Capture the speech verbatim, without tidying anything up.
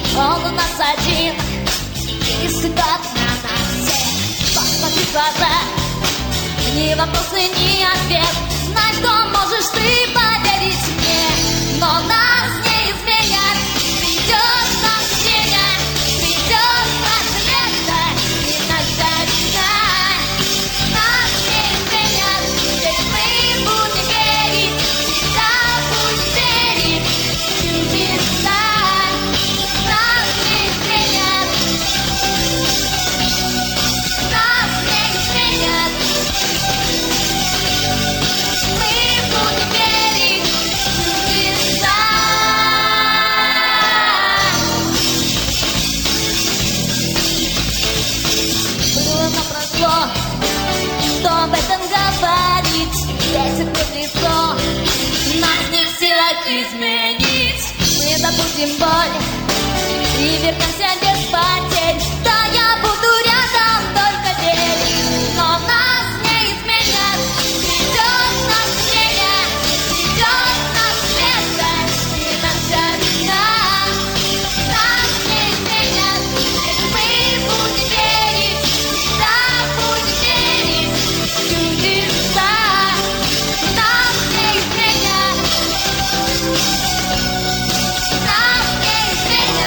Он у нас один, и судьба на нас всех. Посмотри в глаза, ни вопросы, ни ответ. Знай, что можешь ты поверить мне, но нас не изменят. Придет нам время, придет наше лето, и наша весна. Нас не изменят, ведь мы будем верить, всегда будем верить в чудеса. Нас не изменят, нас не изменят. Мы будем верить в чудеса. Было, но прошло, что об этом говорить? Ветер в лицо, нас не в силах изменить. Мы забудем боль и вернемся без потерь.